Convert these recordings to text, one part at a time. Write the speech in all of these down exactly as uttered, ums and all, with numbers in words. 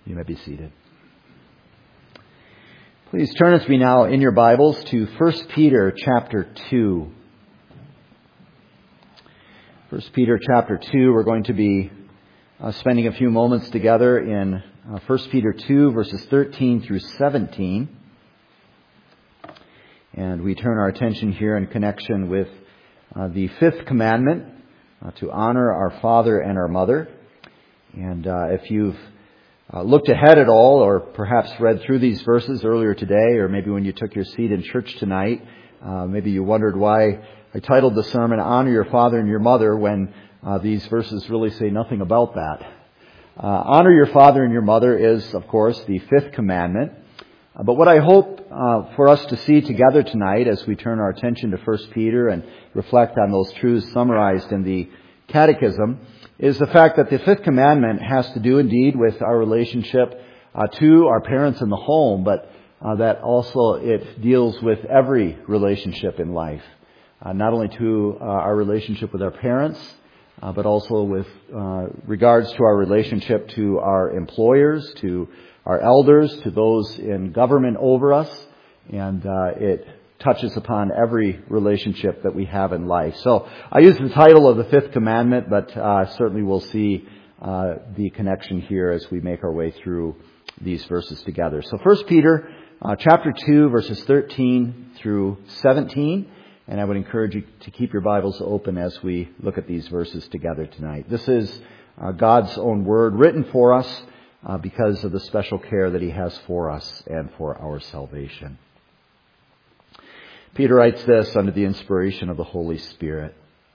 You may be seated. Please turn with me now in your Bibles to First Peter chapter two. First Peter chapter two, we're going to be uh, spending a few moments together in uh, First Peter two, verses thirteen through seventeen. And we turn our attention here in connection with uh, the fifth commandment, uh, to honor our father and our mother. And uh, if you've uh, looked ahead at all, or perhaps read through these verses earlier today, or maybe when you took your seat in church tonight, uh, maybe you wondered why I titled the sermon, Honor Your Father and Your Mother, when uh, these verses really say nothing about that. Uh, honor your father and your mother is, of course, the fifth commandment. Uh, but what I hope uh, for us to see together tonight as we turn our attention to First Peter and reflect on those truths summarized in the Catechism is the fact that the fifth commandment has to do indeed with our relationship uh, to our parents in the home, but uh, that also it deals with every relationship in life. Uh, not only to uh, our relationship with our parents, uh, but also with uh, regards to our relationship to our employers, to our elders, to those in government over us, and uh, it touches upon every relationship that we have in life. So I use the title of the fifth commandment, but uh, certainly we'll see uh, the connection here as we make our way through these verses together. So First Peter uh, chapter two, verses thirteen through seventeen. And I would encourage you to keep your Bibles open as we look at these verses together tonight. This is uh, God's own word written for us uh, because of the special care that He has for us and for our salvation. Peter writes this under the inspiration of the Holy Spirit.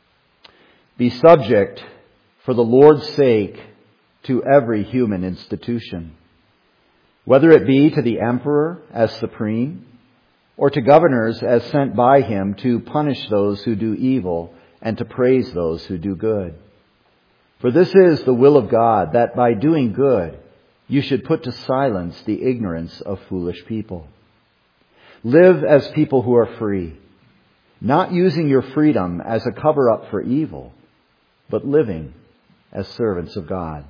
Be subject for the Lord's sake to every human institution, whether it be to the emperor as supreme, or to governors as sent by him to punish those who do evil and to praise those who do good. For this is the will of God, that by doing good you should put to silence the ignorance of foolish people. Live as people who are free, not using your freedom as a cover-up for evil, but living as servants of God.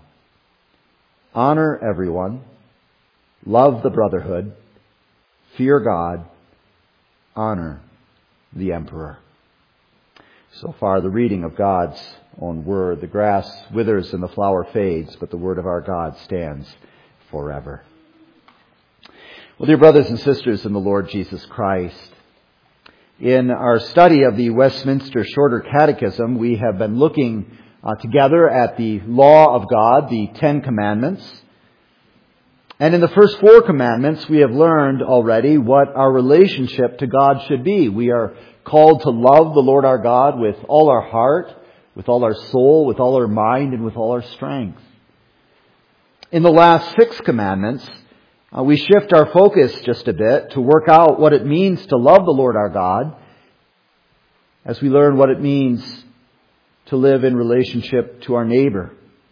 Honor everyone, love the brotherhood, fear God, honor the emperor. So far, the reading of God's own word. The grass withers and the flower fades, but the word of our God stands forever. Well, dear brothers and sisters in the Lord Jesus Christ, in our study of the Westminster Shorter Catechism, we have been looking uh, together at the law of God, the Ten Commandments. And in the first four commandments, we have learned already what our relationship to God should be. We are called to love the Lord our God with all our heart, with all our soul, with all our mind, and with all our strength. In the last six commandments, uh, we shift our focus just a bit to work out what it means to love the Lord our God, as we learn what it means to live in relationship to our neighbor.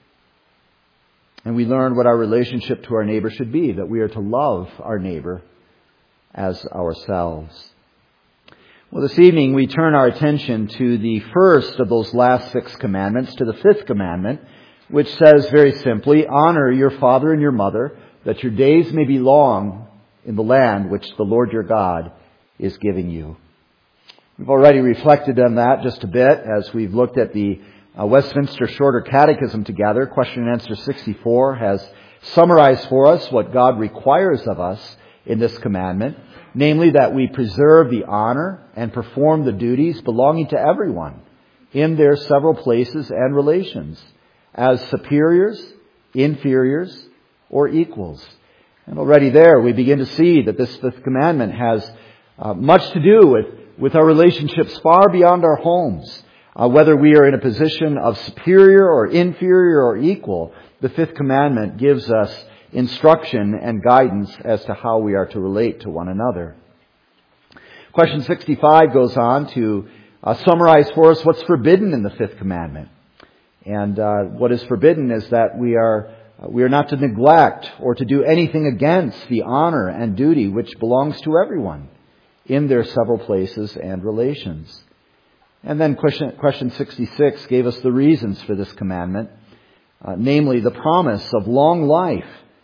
And we learn what our relationship to our neighbor should be, that we are to love our neighbor as ourselves. Well, this evening we turn our attention to the first of those last six commandments, to the fifth commandment, which says very simply, honor your father and your mother, that your days may be long in the land which the Lord your God is giving you. We've already reflected on that just a bit as we've looked at the Uh, Westminster Shorter Catechism together. Question and answer sixty-four has summarized for us what God requires of us in this commandment, namely that we preserve the honor and perform the duties belonging to everyone in their several places and relations as superiors, inferiors, or equals. And already there we begin to see that this fifth commandment has uh, much to do with, with our relationships far beyond our homes. Uh, whether we are in a position of superior or inferior or equal, the fifth commandment gives us instruction and guidance as to how we are to relate to one another. Question sixty-five goes on to uh, summarize for us what's forbidden in the fifth commandment. And uh, what is forbidden is that we are uh, we are not to neglect or to do anything against the honor and duty which belongs to everyone in their several places and relations. And then question, question sixty-six gave us the reasons for this commandment, uh, namely the promise of long life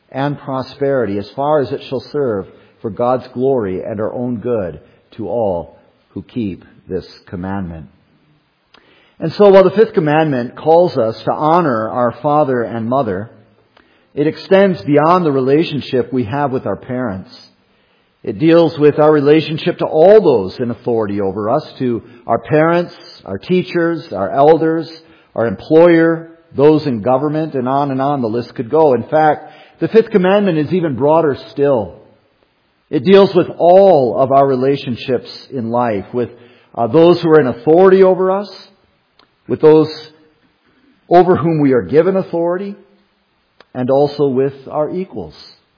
and prosperity as far as it shall serve for God's glory and our own good to all who keep this commandment. And so while the fifth commandment calls us to honor our father and mother, it extends beyond the relationship we have with our parents. It deals with our relationship to all those in authority over us, to our parents, our teachers, our elders, our employer, those in government, and on and on the list could go. In fact, the fifth commandment is even broader still. It deals with all of our relationships in life, with uh, those who are in authority over us, with those over whom we are given authority, and also with our equals.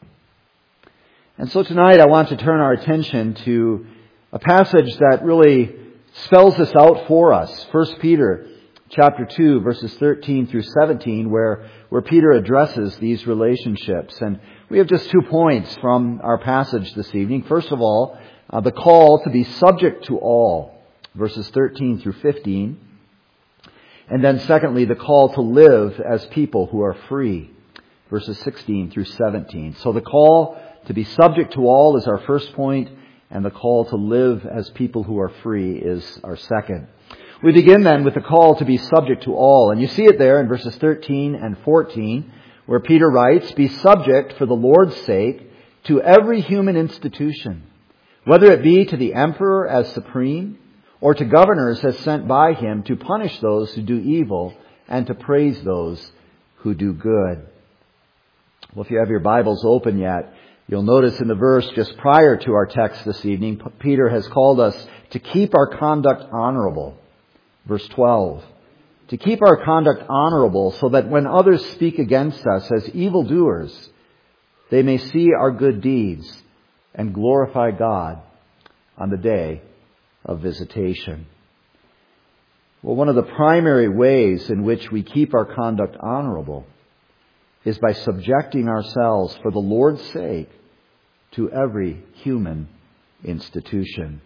And so tonight I want to turn our attention to a passage that really spells this out for us. First Peter chapter two, verses thirteen through seventeen, where, where Peter addresses these relationships. And we have just two points from our passage this evening. First of all, uh, the call to be subject to all, verses thirteen through fifteen. And then secondly, the call to live as people who are free, verses sixteen through seventeen. So the call to be subject to all is our first point, and the call to live as people who are free is our second. We begin then with the call to be subject to all. And you see it there in verses thirteen and fourteen, where Peter writes, "Be subject for the Lord's sake to every human institution, whether it be to the emperor as supreme, or to governors as sent by him to punish those who do evil and to praise those who do good." Well, if you have your Bibles open yet, you'll notice in the verse just prior to our text this evening, Peter has called us to keep our conduct honorable. Verse twelve, to keep our conduct honorable so that when others speak against us as evildoers, they may see our good deeds and glorify God on the day of visitation. Well, one of the primary ways in which we keep our conduct honorable is by subjecting ourselves for the Lord's sake to every human institution.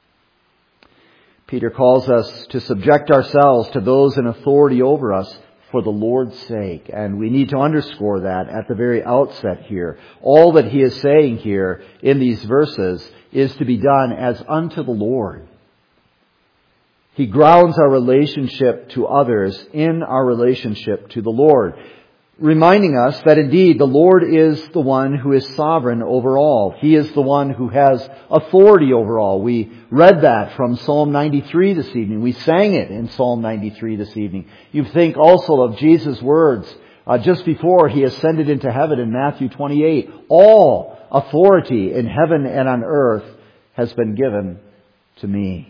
Peter calls us to subject ourselves to those in authority over us for the Lord's sake. And we need to underscore that at the very outset here. All that he is saying here in these verses is to be done as unto the Lord. He grounds our relationship to others in our relationship to the Lord, reminding us that indeed the Lord is the one who is sovereign over all. He is the one who has authority over all. We read that from Psalm ninety-three this evening. We sang it in Psalm ninety-three this evening. You think also of Jesus' words uh, just before he ascended into heaven in Matthew twenty-eight. All authority in heaven and on earth has been given to me.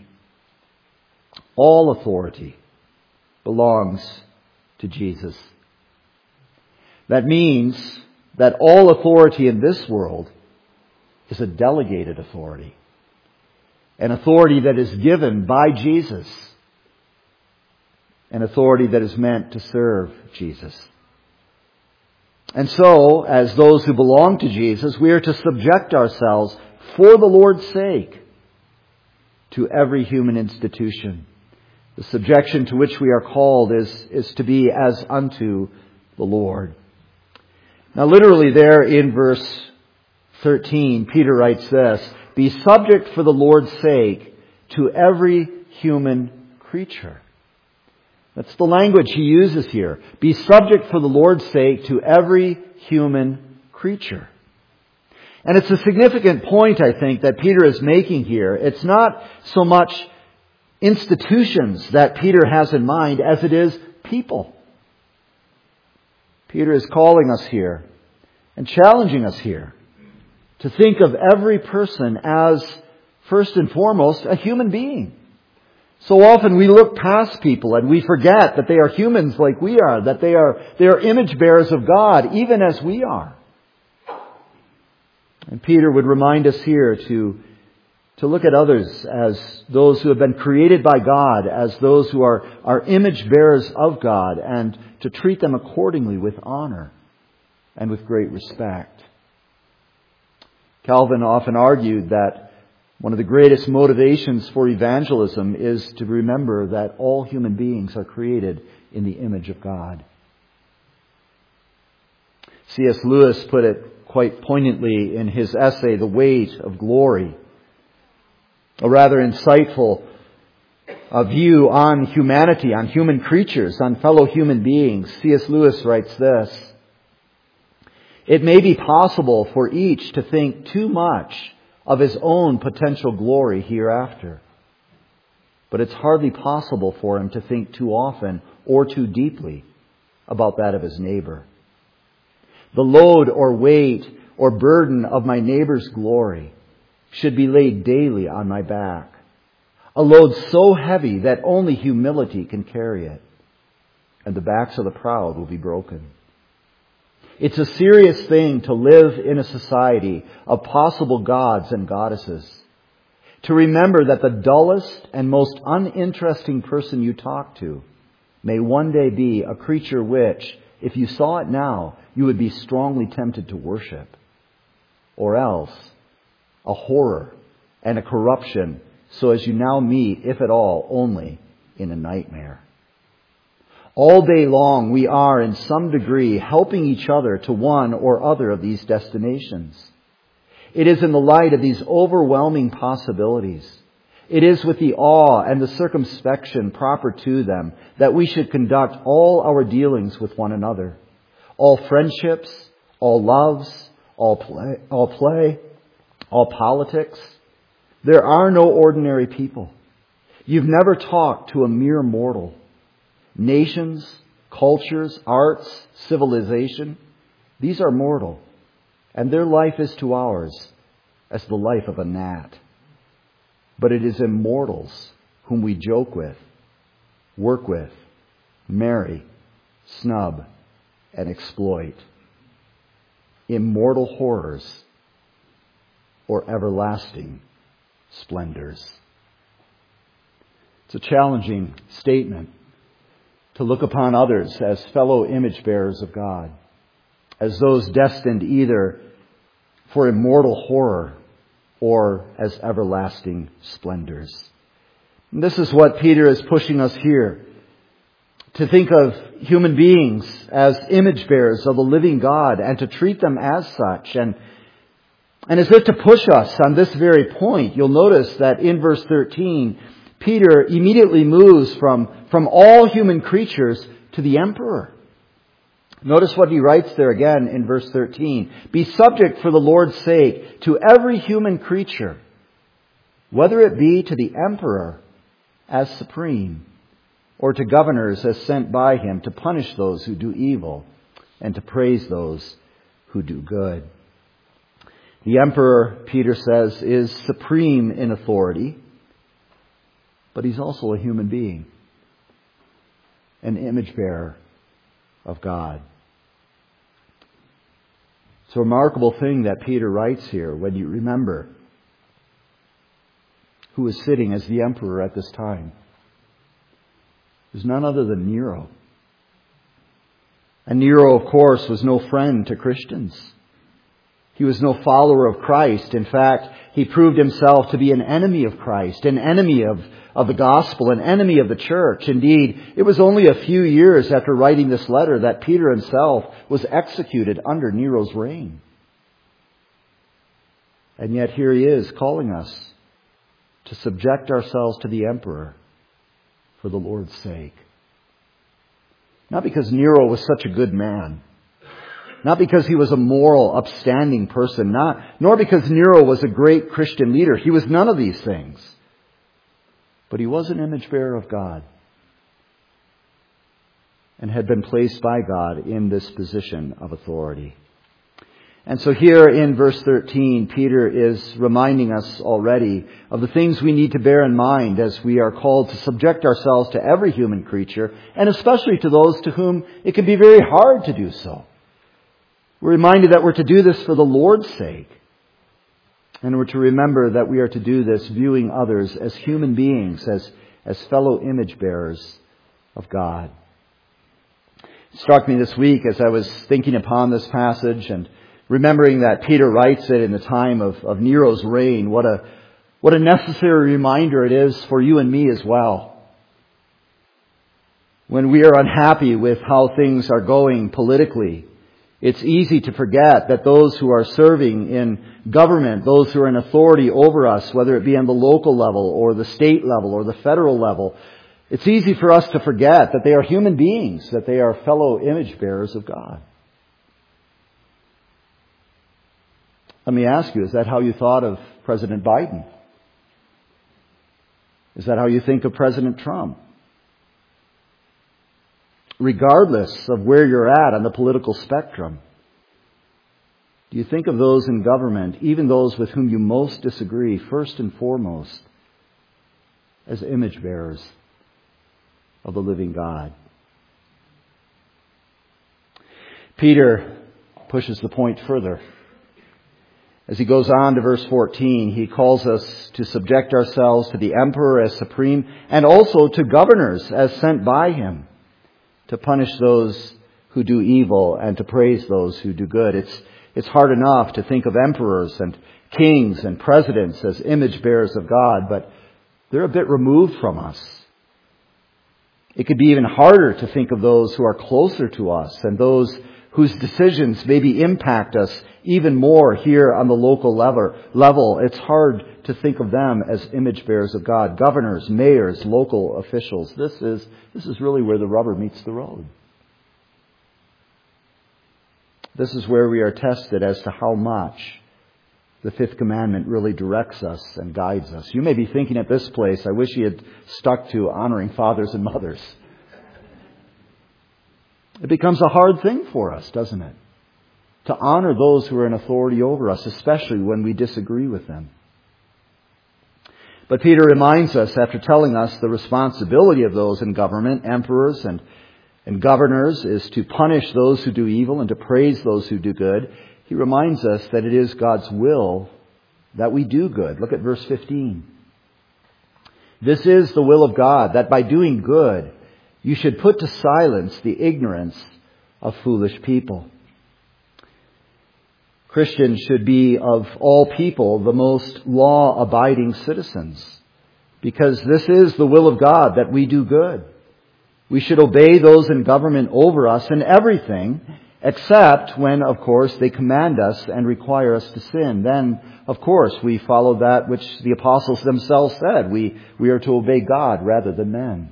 All authority belongs to Jesus. That means that all authority in this world is a delegated authority. An authority that is given by Jesus. An authority that is meant to serve Jesus. And so, as those who belong to Jesus, we are to subject ourselves for the Lord's sake to every human institution. The subjection to which we are called is, is to be as unto the Lord. Now, literally there in verse thirteen, Peter writes this, "Be subject for the Lord's sake to every human creature." That's the language he uses here. Be subject for the Lord's sake to every human creature. And it's a significant point, I think, that Peter is making here. It's not so much institutions that Peter has in mind as it is people. Peter is calling us here and challenging us here to think of every person as, first and foremost, a human being. So often we look past people and we forget that they are humans like we are, that they are, they are image bearers of God, even as we are. And Peter would remind us here to, to look at others as those who have been created by God, as those who are, are image bearers of God, and to treat them accordingly with honor and with great respect. Calvin often argued that one of the greatest motivations for evangelism is to remember that all human beings are created in the image of God. C S Lewis put it quite poignantly in his essay, The Weight of Glory. A rather insightful uh, view on humanity, on human creatures, on fellow human beings. C S Lewis writes this: "It may be possible for each to think too much of his own potential glory hereafter. But it's hardly possible for him to think too often or too deeply about that of his neighbor. The load or weight or burden of my neighbor's glory should be laid daily on my back, a load so heavy that only humility can carry it, and the backs of the proud will be broken. It's a serious thing to live in a society of possible gods and goddesses. To remember that the dullest and most uninteresting person you talk to may one day be a creature which, if you saw it now, you would be strongly tempted to worship. Or else, a horror and a corruption, so as you now meet, if at all, only in a nightmare. All day long, we are, in some degree, helping each other to one or other of these destinations. It is in the light of these overwhelming possibilities, it is with the awe and the circumspection proper to them, that we should conduct all our dealings with one another. All friendships, all loves, all play, all play, all politics. There are no ordinary people. You've never talked to a mere mortal. Nations, cultures, arts, civilization, these are mortal, and their life is to ours as the life of a gnat. But it is immortals whom we joke with, work with, marry, snub, and exploit. Immortal horrors or everlasting splendors." It's a challenging statement to look upon others as fellow image bearers of God, as those destined either for immortal horror or as everlasting splendors. And this is what Peter is pushing us here, to think of human beings as image bearers of the living God and to treat them as such. And, and as if to push us on this very point, you'll notice that in verse thirteen, Peter immediately moves from, from all human creatures to the emperor. Notice what he writes there again in verse thirteen. "Be subject for the Lord's sake to every human creature, whether it be to the emperor as supreme, or to governors as sent by him to punish those who do evil and to praise those who do good." The emperor, Peter says, is supreme in authority, but he's also a human being, an image bearer of God. It's a remarkable thing that Peter writes here when you remember who was sitting as the emperor at this time. It was none other than Nero. And Nero, of course, was no friend to Christians. He was no follower of Christ. In fact, he proved himself to be an enemy of Christ, an enemy of, of the gospel, an enemy of the church. Indeed, it was only a few years after writing this letter that Peter himself was executed under Nero's reign. And yet here he is calling us to subject ourselves to the emperor for the Lord's sake. Not because Nero was such a good man, not because he was a moral, upstanding person, not, nor because Nero was a great Christian leader. He was none of these things. But he was an image bearer of God and had been placed by God in this position of authority. And so here in verse thirteen, Peter is reminding us already of the things we need to bear in mind as we are called to subject ourselves to every human creature, and especially to those to whom it can be very hard to do so. We're reminded that we're to do this for the Lord's sake. And we're to remember that we are to do this viewing others as human beings, as, as fellow image bearers of God. It struck me this week as I was thinking upon this passage and remembering that Peter writes it in the time of, of Nero's reign. What a, what a necessary reminder it is for you and me as well. When we are unhappy with how things are going politically, It's easy to forget that those who are serving in government, those who are in authority over us, whether it be on the local level or the state level or the federal level, it's easy for us to forget that they are human beings, that they are fellow image bearers of God. Let me ask you, is that how you thought of President Biden? Is that how you think of President Trump? Regardless of where you're at on the political spectrum, do you think of those in government, even those with whom you most disagree, first and foremost, as image bearers of the living God? Peter pushes the point further. As he goes on to verse fourteen, he calls us to subject ourselves to the emperor as supreme and also to governors as sent by him, to punish those who do evil and to praise those who do good. It's, it's hard enough to think of emperors and kings and presidents as image bearers of God, but they're a bit removed from us. It could be even harder to think of those who are closer to us and those whose decisions maybe impact us even more here on the local level. It's hard to think of them as image bearers of God. Governors, mayors, local officials. This is, this is really where the rubber meets the road. This is where we are tested as to how much the fifth commandment really directs us and guides us. You may be thinking at this place, I wish he had stuck to honoring fathers and mothers. It becomes a hard thing for us, doesn't it? To honor those who are in authority over us, especially when we disagree with them. But Peter reminds us, after telling us the responsibility of those in government, emperors and, and governors, is to punish those who do evil and to praise those who do good. He reminds us that it is God's will that we do good. Look at verse fifteen. This is the will of God, that by doing good, you should put to silence the ignorance of foolish people. Christians should be, of all people, the most law-abiding citizens, because this is the will of God, that we do good. We should obey those in government over us in everything, except when, of course, they command us and require us to sin. Then, of course, we follow that which the apostles themselves said. We, we are to obey God rather than men.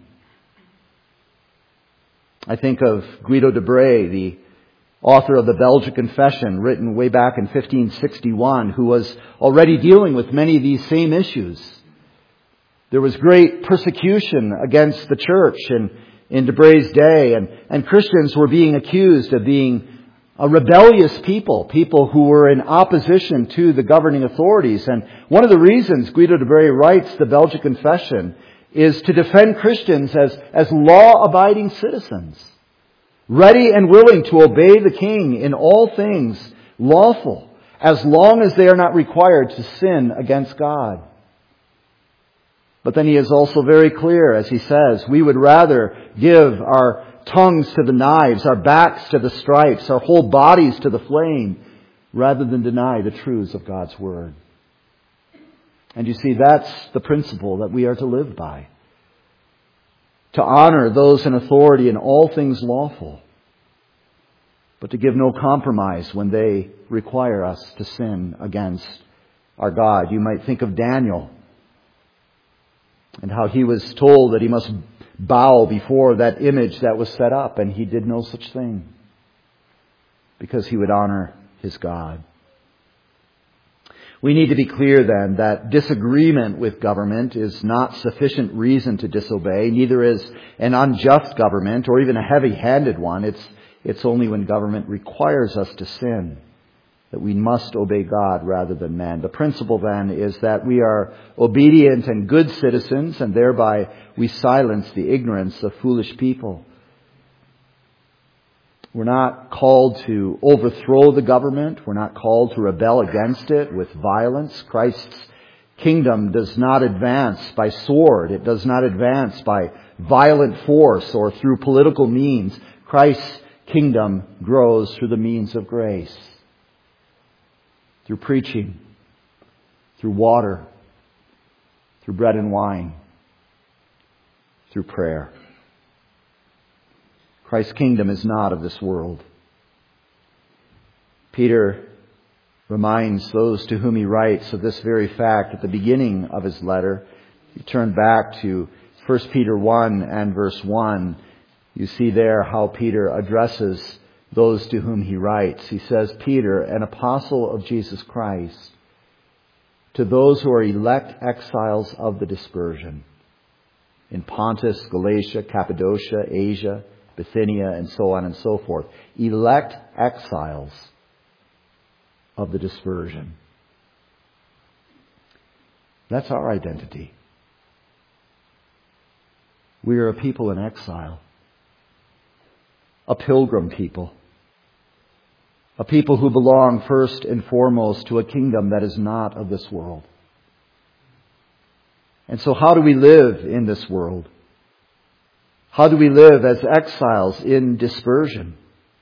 I think of Guido de Brès, the author of the Belgic Confession, written way back in fifteen sixty-one, who was already dealing with many of these same issues. There was great persecution against the church in, in de Brès' day, and, and Christians were being accused of being a rebellious people, people who were in opposition to the governing authorities. And one of the reasons Guido de Brès writes the Belgic Confession is to defend Christians as, as law-abiding citizens, ready and willing to obey the king in all things lawful, as long as they are not required to sin against God. But then he is also very clear, as he says, we would rather give our tongues to the knives, our backs to the stripes, our whole bodies to the flame, rather than deny the truths of God's Word. And you see, that's the principle that we are to live by. To honor those in authority in all things lawful, but to give no compromise when they require us to sin against our God. You might think of Daniel and how he was told that he must bow before that image that was set up, and he did no such thing because he would honor his God. We need to be clear then that disagreement with government is not sufficient reason to disobey. Neither is an unjust government or even a heavy-handed one. It's, it's only when government requires us to sin that we must obey God rather than man. The principle then is that we are obedient and good citizens, and thereby we silence the ignorance of foolish people. We're not called to overthrow the government. We're not called to rebel against it with violence. Christ's kingdom does not advance by sword. It does not advance by violent force or through political means. Christ's kingdom grows through the means of grace, through preaching, through water, through bread and wine, through prayer. Christ's kingdom is not of this world. Peter reminds those to whom he writes of this very fact at the beginning of his letter. You turn back to First Peter one and verse one. You see there how Peter addresses those to whom he writes. He says, Peter, an apostle of Jesus Christ, to those who are elect exiles of the dispersion in Pontus, Galatia, Cappadocia, Asia, Bithynia, and so on and so forth. Elect exiles of the dispersion. That's our identity. We are a people in exile. A pilgrim people. A people who belong first and foremost to a kingdom that is not of this world. And so how do we live in this world? How do we live as exiles in dispersion?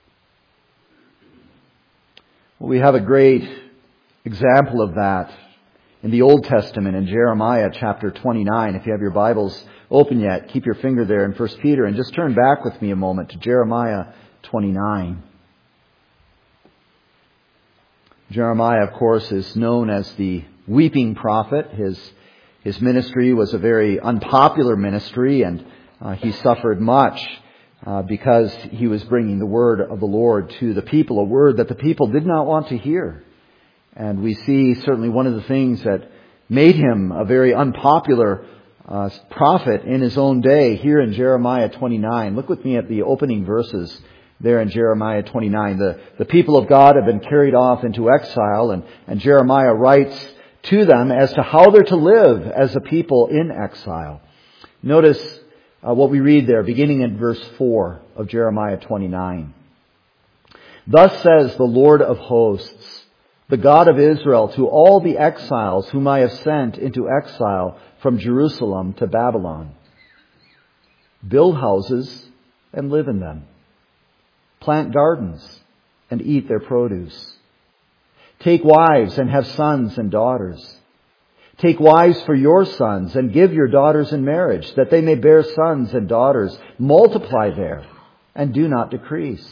Well, we have a great example of that in the Old Testament in Jeremiah chapter twenty-nine. If you have your Bibles open yet, keep your finger there in First Peter and just turn back with me a moment to Jeremiah twenty-nine. Jeremiah, of course, is known as the weeping prophet. His, his ministry was a very unpopular ministry, and uh, he suffered much uh, because he was bringing the word of the Lord to the people, a word that the people did not want to hear. And we see certainly one of the things that made him a very unpopular uh, prophet in his own day here in Jeremiah twenty-nine. Look with me at the opening verses there in Jeremiah twenty-nine. The, the people of God have been carried off into exile, and, and Jeremiah writes to them as to how they're to live as a people in exile. Notice uh, what we read there, beginning in verse four of Jeremiah twenty-nine. Thus says the Lord of hosts, the God of Israel, to all the exiles whom I have sent into exile from Jerusalem to Babylon. Build houses and live in them. Plant gardens and eat their produce. Take wives and have sons and daughters. Take wives for your sons and give your daughters in marriage, that they may bear sons and daughters. Multiply there and do not decrease.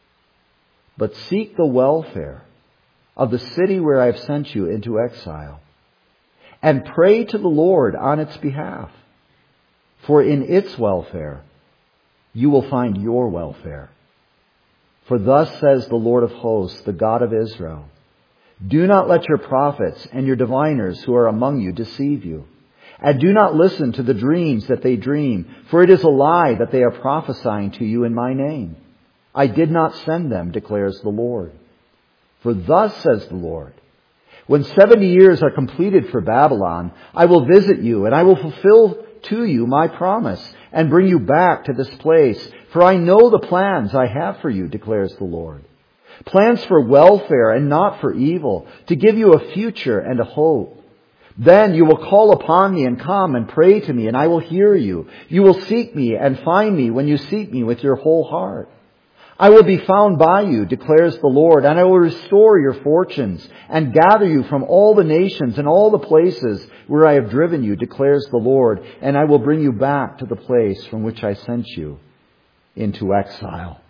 But seek the welfare of the city where I have sent you into exile, and pray to the Lord on its behalf. For in its welfare you will find your welfare. For thus says the Lord of hosts, the God of Israel, do not let your prophets and your diviners who are among you deceive you. And do not listen to the dreams that they dream, for it is a lie that they are prophesying to you in my name. I did not send them, declares the Lord. For thus says the Lord, when seventy years are completed for Babylon, I will visit you, and I will fulfill to you my promise, and bring you back to this place. For I know the plans I have for you, declares the Lord. Plans for welfare and not for evil, to give you a future and a hope. Then you will call upon me and come and pray to me, and I will hear you. You will seek me and find me when you seek me with your whole heart. I will be found by you, declares the Lord, and I will restore your fortunes and gather you from all the nations and all the places where I have driven you, declares the Lord, and I will bring you back to the place from which I sent you into exile.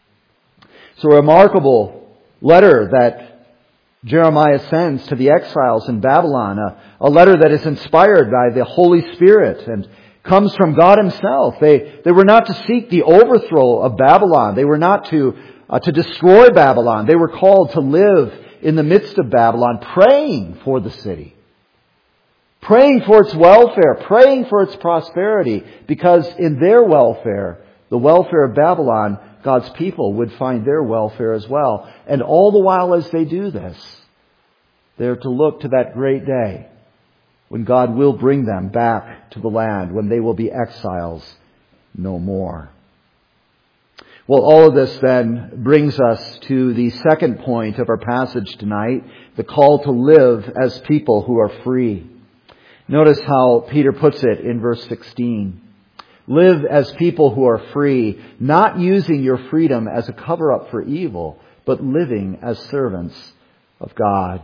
So a remarkable letter that Jeremiah sends to the exiles in Babylon, a, a letter that is inspired by the Holy Spirit and comes from God Himself. They, they were not to seek the overthrow of Babylon. They were not to, uh, to destroy Babylon. They were called to live in the midst of Babylon, praying for the city, praying for its welfare, praying for its prosperity, because in their welfare, the welfare of Babylon, God's people would find their welfare as well. And all the while as they do this, they're to look to that great day when God will bring them back to the land, when they will be exiles no more. Well, all of this then brings us to the second point of our passage tonight, the call to live as people who are free. Notice how Peter puts it in verse sixteen. Live as people who are free, not using your freedom as a cover-up for evil, but living as servants of God.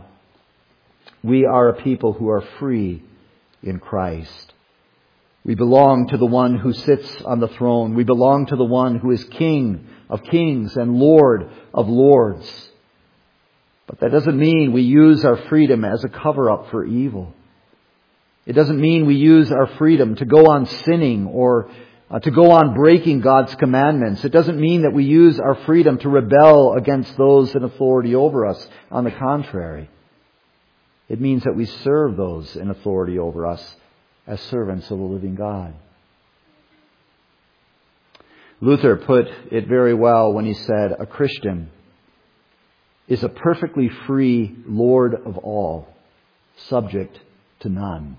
We are a people who are free in Christ. We belong to the one who sits on the throne. We belong to the one who is King of kings and Lord of lords. But that doesn't mean we use our freedom as a cover-up for evil. It doesn't mean we use our freedom to go on sinning or uh, to go on breaking God's commandments. It doesn't mean that we use our freedom to rebel against those in authority over us. On the contrary, it means that we serve those in authority over us as servants of the living God. Luther put it very well when he said, "A Christian is a perfectly free Lord of all, subject to none."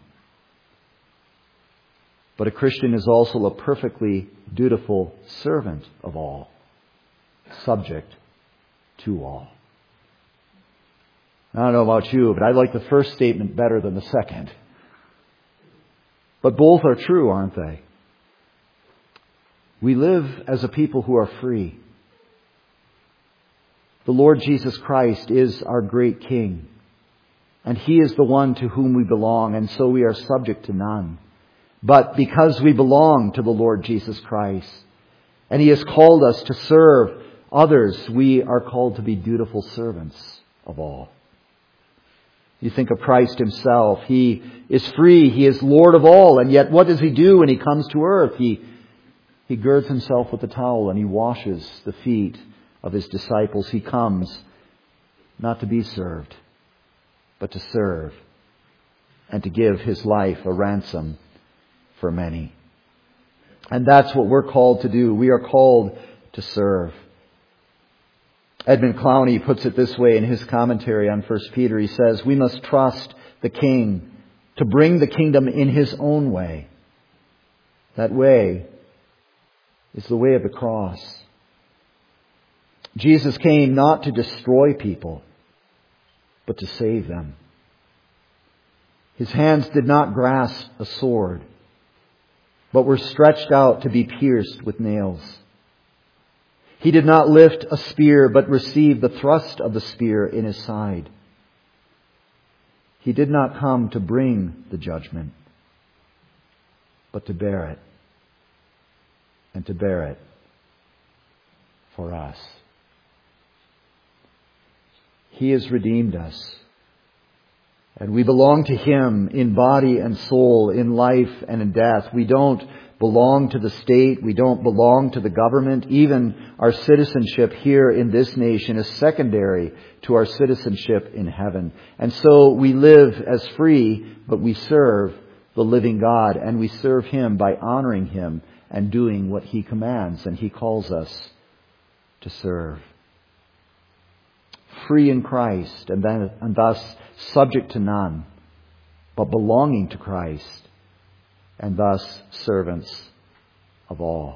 But a Christian is also a perfectly dutiful servant of all, subject to all. I don't know about you, but I like the first statement better than the second. But both are true, aren't they? We live as a people who are free. The Lord Jesus Christ is our great King, and He is the one to whom we belong, and so we are subject to none. But because we belong to the Lord Jesus Christ, and He has called us to serve others, we are called to be dutiful servants of all. You think of Christ Himself. He is free. He is Lord of all. And yet what does He do when He comes to earth? He, he girds Himself with a towel and He washes the feet of His disciples. He comes not to be served, but to serve and to give His life a ransom for many. And that's what we're called to do. We are called to serve. Edmund Clowney puts it this way in his commentary on First Peter. He says, "We must trust the King to bring the kingdom in His own way. That way is the way of the cross. Jesus came not to destroy people, but to save them. His hands did not grasp a sword, but were stretched out to be pierced with nails. He did not lift a spear, but received the thrust of the spear in His side. He did not come to bring the judgment, but to bear it, and to bear it for us." He has redeemed us, and we belong to Him in body and soul, in life and in death. We don't belong to the state. We don't belong to the government. Even our citizenship here in this nation is secondary to our citizenship in heaven. And so we live as free, but we serve the living God, and we serve Him by honoring Him and doing what He commands and He calls us to serve. Free in Christ, and, then, and thus subject to none, but belonging to Christ, and thus servants of all.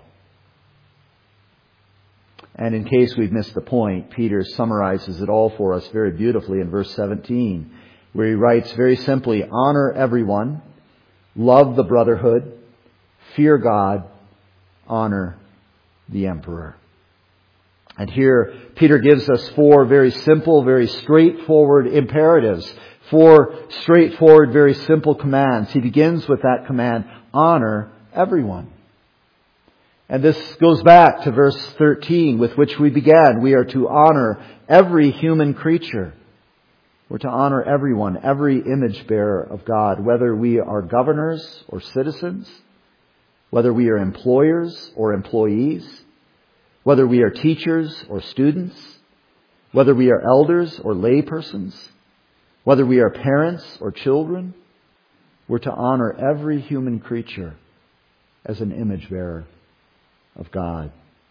And in case we've missed the point, Peter summarizes it all for us very beautifully in verse seventeen, where he writes very simply, "Honor everyone, love the brotherhood, fear God, honor the emperor." And here Peter gives us four very simple, very straightforward imperatives. Four straightforward, very simple commands. He begins with that command, honor everyone. And this goes back to verse thirteen, with which we began. We are to honor every human creature. We're to honor everyone, every image bearer of God, whether we are governors or citizens, whether we are employers or employees, whether we are teachers or students, whether we are elders or laypersons, whether we are parents or children. We're to honor every human creature as an image bearer of God.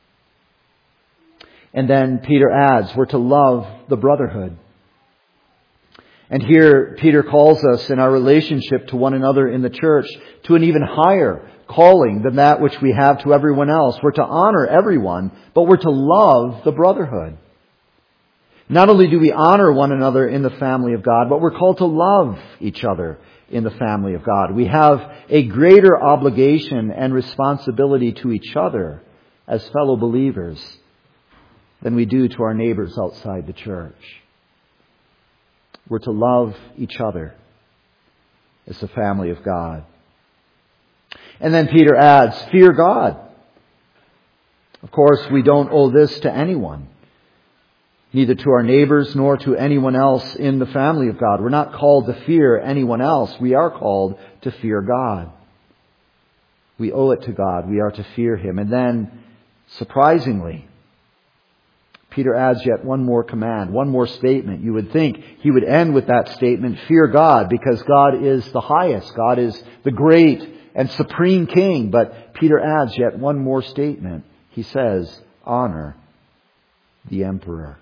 And then Peter adds, we're to love the brotherhood. And here Peter calls us in our relationship to one another in the church to an even higher calling than that which we have to everyone else. We're to honor everyone, but we're to love the brotherhood. Not only do we honor one another in the family of God, but we're called to love each other in the family of God. We have a greater obligation and responsibility to each other as fellow believers than we do to our neighbors outside the church. We're to love each other as the family of God. And then Peter adds, fear God. Of course, we don't owe this to anyone. neither to our neighbors nor to anyone else in the family of God. We're not called to fear anyone else. We are called to fear God. We owe it to God. We are to fear Him. And then, surprisingly, Peter adds yet one more command, one more statement. You would think he would end with that statement, fear God, because God is the highest. God is the great and supreme King. But Peter adds yet one more statement. He says, honor the emperor.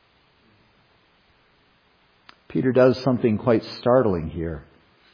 Peter does something quite startling here.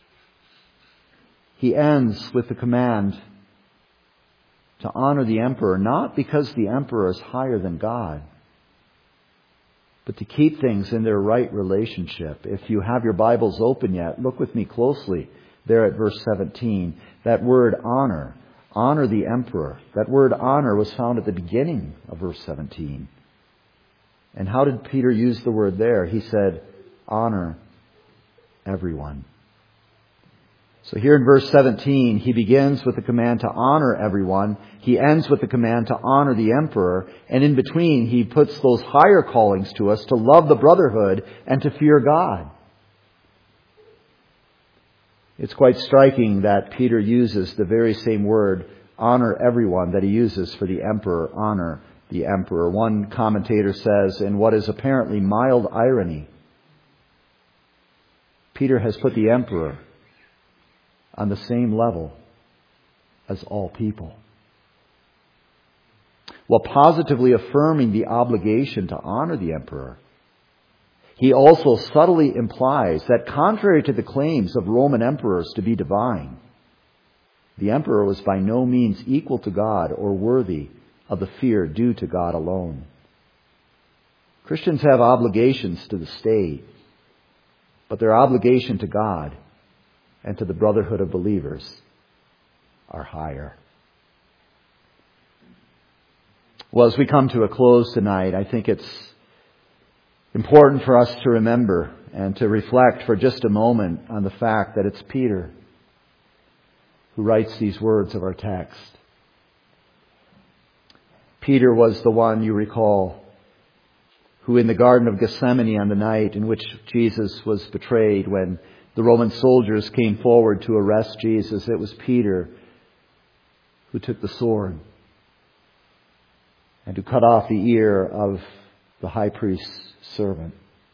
He ends with the command to honor the emperor, not because the emperor is higher than God, but to keep things in their right relationship. If you have your Bibles open yet, look with me closely there at verse seventeen. That word honor, honor the emperor. That word honor was found at the beginning of verse seventeen. And how did Peter use the word there? He said, honor everyone. So here in verse seventeen, he begins with the command to honor everyone. He ends with the command to honor the emperor. And in between, he puts those higher callings to us to love the brotherhood and to fear God. It's quite striking that Peter uses the very same word, honor everyone, that he uses for the emperor, honor the emperor. One commentator says, in what is apparently mild irony, Peter has put the emperor on the same level as all people, while positively affirming the obligation to honor the emperor. He also subtly implies that contrary to the claims of Roman emperors to be divine, the emperor was by no means equal to God or worthy of the fear due to God alone. Christians have obligations to the state, but their obligation to God and to the brotherhood of believers are higher. Well, as we come to a close tonight, I think it's important for us to remember and to reflect for just a moment on the fact that it's Peter who writes these words of our text. Peter was the one, you recall, who in the Garden of Gethsemane on the night in which Jesus was betrayed, when the Roman soldiers came forward to arrest Jesus, it was Peter who took the sword and who cut off the ear of the high priest's servant.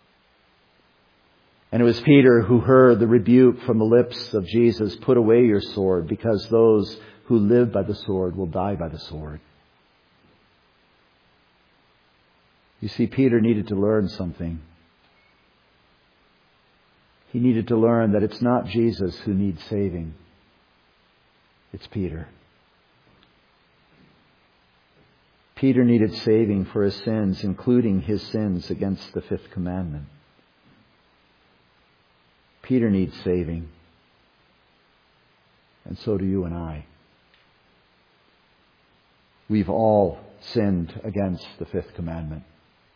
And it was Peter who heard the rebuke from the lips of Jesus, put away your sword, because those who live by the sword will die by the sword. You see, Peter needed to learn something. He needed to learn that it's not Jesus who needs saving. It's Peter. Peter needed saving for his sins, including his sins against the fifth commandment. Peter needs saving. And so do you and I. We've all sinned against the fifth commandment.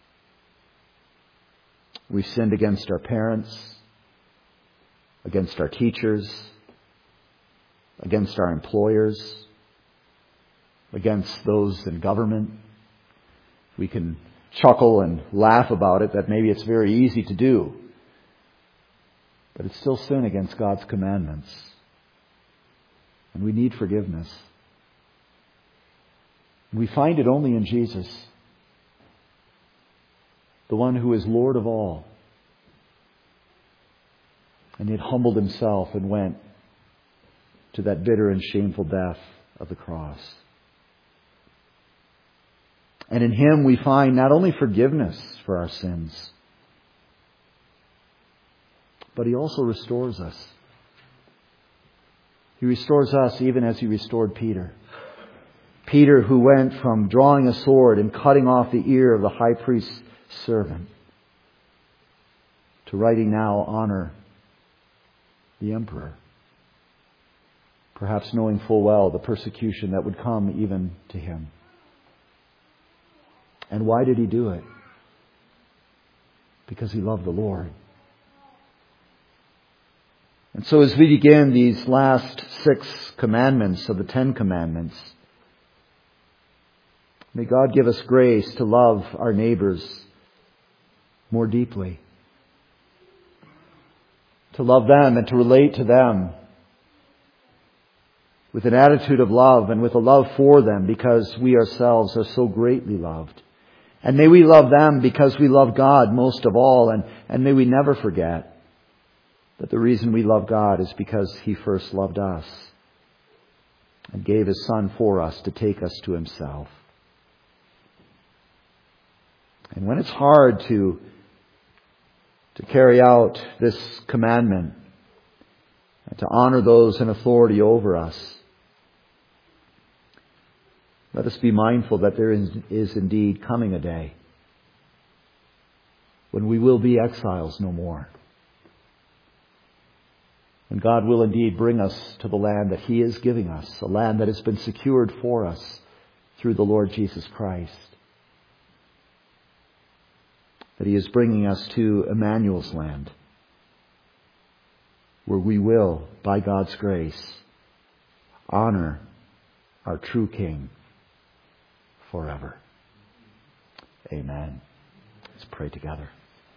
We've sinned against our parents, against our teachers, against our employers, against those in government. We can chuckle and laugh about it, that maybe it's very easy to do. But it's still sin against God's commandments. And we need forgiveness. We find it only in Jesus, the one who is Lord of all. And yet humbled himself and went to that bitter and shameful death of the cross. And in him we find not only forgiveness for our sins, but he also restores us. He restores us even as he restored Peter. Peter, who went from drawing a sword and cutting off the ear of the high priest's servant to writing now, honor the emperor. Perhaps knowing full well the persecution that would come even to him. And why did he do it? Because he loved the Lord. And so as we begin these last six commandments of the Ten Commandments, may God give us grace to love our neighbors more deeply. To love them and to relate to them with an attitude of love and with a love for them because we ourselves are so greatly loved. And may we love them because we love God most of all. And, and may we never forget that the reason we love God is because He first loved us and gave His Son for us to take us to Himself. And when it's hard to, to carry out this commandment and to honor those in authority over us, let us be mindful that there is, is indeed coming a day when we will be exiles no more. And God will indeed bring us to the land that He is giving us, a land that has been secured for us through the Lord Jesus Christ. That He is bringing us to Emmanuel's land, where we will, by God's grace, honor our true King forever. Amen. Let's pray together.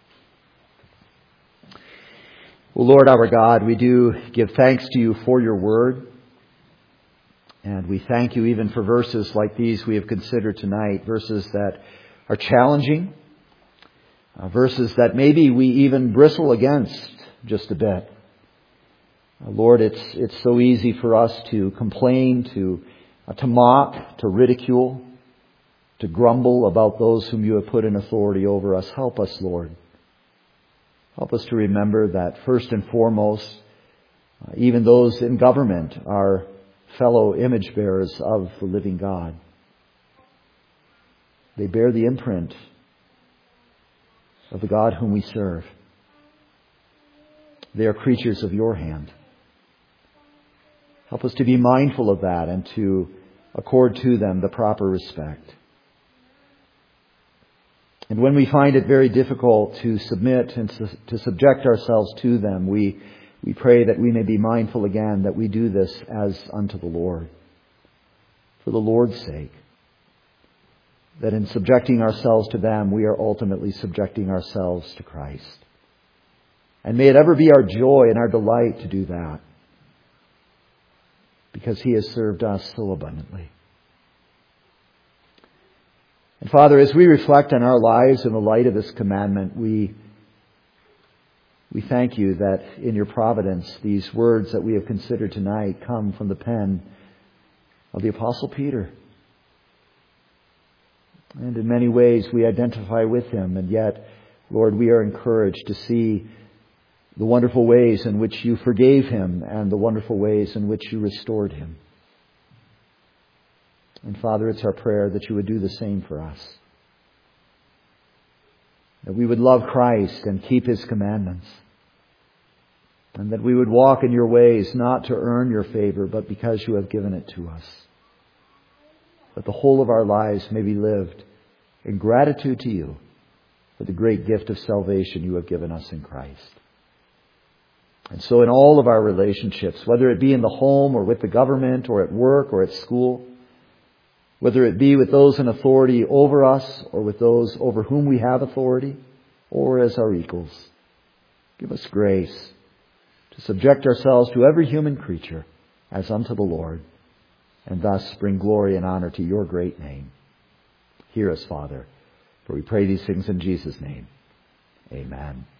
Well, Lord our God, we do give thanks to You for Your word. And we thank You even for verses like these we have considered tonight, verses that are challenging, uh, verses that maybe we even bristle against just a bit. Uh, Lord, it's it's so easy for us to complain, to uh, to mock, to ridicule, to grumble about those whom You have put in authority over us. Help us, Lord. Help us to remember that first and foremost, uh, even those in government are fellow image bearers of the living God. They bear the imprint of the God whom we serve. They are creatures of Your hand. Help us to be mindful of that and to accord to them the proper respect. And when we find it very difficult to submit and to subject ourselves to them, we, we pray that we may be mindful again that we do this as unto the Lord, for the Lord's sake. That in subjecting ourselves to them, we are ultimately subjecting ourselves to Christ. And may it ever be our joy and our delight to do that, because He has served us so abundantly. And Father, as we reflect on our lives in the light of this commandment, we, we thank You that in Your providence, these words that we have considered tonight come from the pen of the Apostle Peter. And in many ways we identify with him, and yet, Lord, we are encouraged to see the wonderful ways in which You forgave him and the wonderful ways in which You restored him. And Father, it's our prayer that You would do the same for us. That we would love Christ and keep His commandments. And that we would walk in Your ways not to earn Your favor, but because You have given it to us. That the whole of our lives may be lived in gratitude to You for the great gift of salvation You have given us in Christ. And so in all of our relationships, whether it be in the home or with the government or at work or at school, whether it be with those in authority over us or with those over whom we have authority or as our equals, give us grace to subject ourselves to every human creature as unto the Lord, and thus bring glory and honor to Your great name. Hear us, Father, for we pray these things in Jesus' name. Amen.